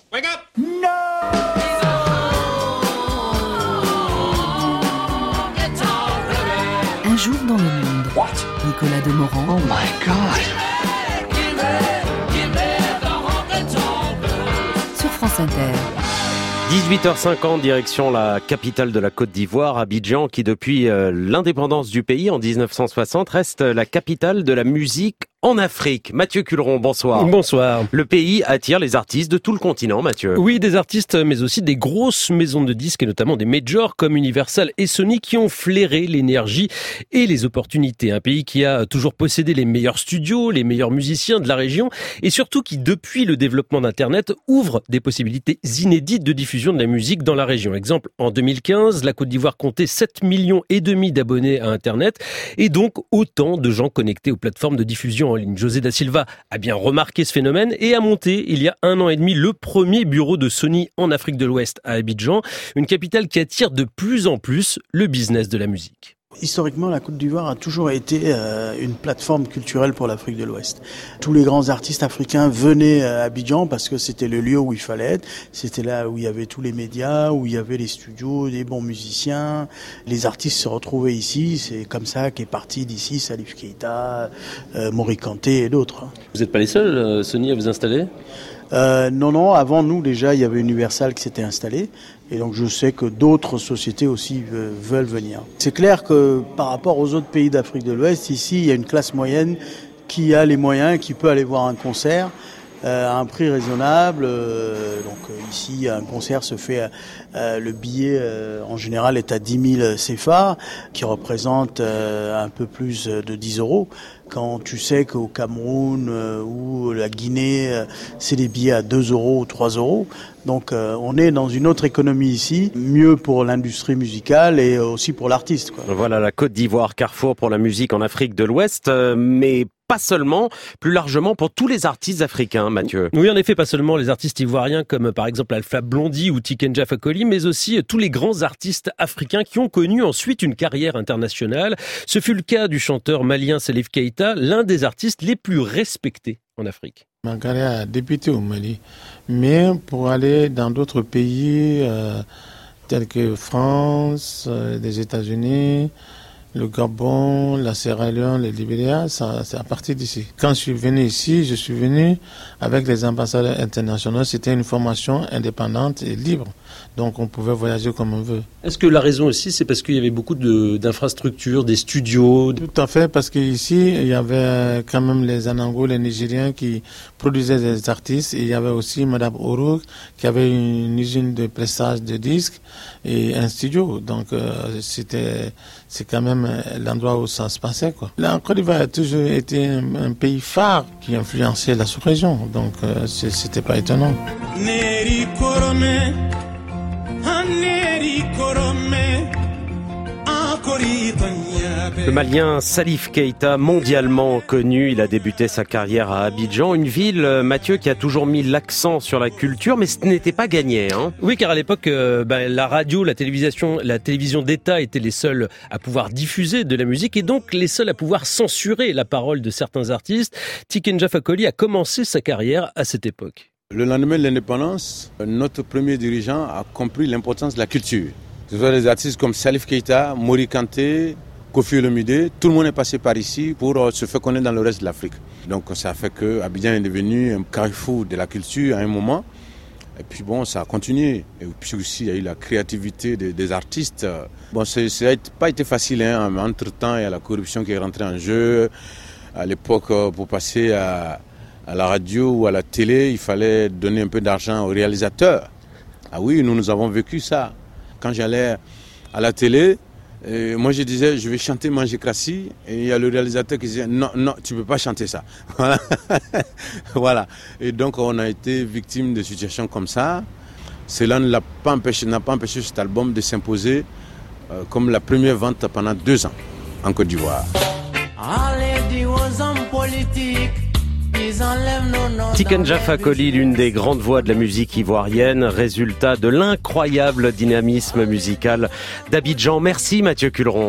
Wake up! Un jour dans le monde. What? Nicolas Demorand. Oh my God! Sur France Inter. 18h50, direction la capitale de la Côte d'Ivoire, Abidjan, qui depuis l'indépendance du pays en 1960 reste la capitale de la musique en Afrique. Mathieu Culeron, bonsoir. Bonsoir. Le pays attire les artistes de tout le continent, Mathieu. Oui, des artistes, mais aussi des grosses maisons de disques, et notamment des majors comme Universal et Sony, qui ont flairé l'énergie et les opportunités. Un pays qui a toujours possédé les meilleurs studios, les meilleurs musiciens de la région, et surtout qui, depuis le développement d'Internet, ouvre des possibilités inédites de diffusion de la musique dans la région. Exemple, en 2015, la Côte d'Ivoire comptait 7,5 millions d'abonnés à Internet, et donc autant de gens connectés aux plateformes de diffusion en ligne. José da Silva a bien remarqué ce phénomène et a monté, il y a 1 an et demi, le premier bureau de Sony en Afrique de l'Ouest à Abidjan, une capitale qui attire de plus en plus le business de la musique. Historiquement, la Côte d'Ivoire a toujours été une plateforme culturelle pour l'Afrique de l'Ouest. Tous les grands artistes africains venaient à Abidjan parce que c'était le lieu où il fallait être. C'était là où il y avait tous les médias, où il y avait les studios, des bons musiciens. Les artistes se retrouvaient ici. C'est comme ça qu'est parti d'ici Salif Keita, Mori Kanté et d'autres. Vous n'êtes pas les seuls, Sony, à vous installer ? Non, avant nous déjà il y avait Universal qui s'était installé et donc je sais que d'autres sociétés aussi veulent venir. C'est clair que par rapport aux autres pays d'Afrique de l'Ouest, ici il y a une classe moyenne qui a les moyens, qui peut aller voir un concert à un prix raisonnable. Donc ici un concert se fait, le billet en général est à 10 000 CFA qui représente un peu plus de 10 euros. Quand tu sais qu'au Cameroun ou la Guinée, c'est des billets à 2 euros ou 3 euros. Donc on est dans une autre économie ici, mieux pour l'industrie musicale et aussi pour l'artiste, quoi. Voilà la Côte d'Ivoire, carrefour pour la musique en Afrique de l'Ouest, mais pas seulement, plus largement pour tous les artistes africains, Mathieu. Oui, en effet, pas seulement les artistes ivoiriens comme par exemple Alpha Blondy ou Tiken Jah Fakoly, mais aussi tous les grands artistes africains qui ont connu ensuite une carrière internationale. Ce fut le cas du chanteur malien Salif Keita, l'un des artistes les plus respectés en Afrique. Ma carrière a débuté au Mali, mais pour aller dans d'autres pays tels que France, les États-Unis, le Gabon, la Sierra Leone, le Libéria, c'est à partir d'ici. Quand je suis venu ici, je suis venu avec les ambassadeurs internationaux. C'était une formation indépendante et libre. Donc on pouvait voyager comme on veut. Est-ce que la raison aussi, c'est parce qu'il y avait beaucoup d'infrastructures, des studios? Tout à fait, parce qu'ici, il y avait quand même les Anangos, les Nigériens qui produisaient des artistes. Et il y avait aussi Madame Oro qui avait une usine de pressage de disques et un studio. Donc c'est quand même l'endroit où ça se passait, quoi. La Côte d'Ivoire a toujours été un pays phare qui influençait la sous-région. Donc c'était pas étonnant. Le Malien Salif Keita, mondialement connu, il a débuté sa carrière à Abidjan, une ville, Mathieu, qui a toujours mis l'accent sur la culture, mais ce n'était pas gagné, hein. Oui, car à l'époque, la radio, la télévision d'État étaient les seuls à pouvoir diffuser de la musique et donc les seuls à pouvoir censurer la parole de certains artistes. Tiken Jah Fakoly a commencé sa carrière à cette époque. Le lendemain de l'indépendance, notre premier dirigeant a compris l'importance de la culture. Ce sont des artistes comme Salif Keita, Mori Kanté, Koffi Olomide, tout le monde est passé par ici pour se faire connaître dans le reste de l'Afrique. Donc ça fait que Abidjan est devenu un carrefour de la culture à un moment. Et puis bon, ça a continué. Et puis aussi, il y a eu la créativité des artistes. Bon, ça n'a pas été facile, hein. Entre-temps, il y a la corruption qui est rentrée en jeu. À l'époque, pour passer à la radio ou à la télé, il fallait donner un peu d'argent aux réalisateurs. Ah oui, nous avons vécu ça. Quand j'allais à la télé, moi je disais je vais chanter Manger Krassi et il y a le réalisateur qui disait non, tu ne peux pas chanter ça. Voilà. Et donc on a été victime de situations comme ça. Cela n'a pas empêché cet album de s'imposer comme la première vente pendant 2 ans en Côte d'Ivoire. Tiken Jah Fakoly, l'une des grandes voix de la musique ivoirienne, résultat de l'incroyable dynamisme musical d'Abidjan. Merci Mathieu Culeron.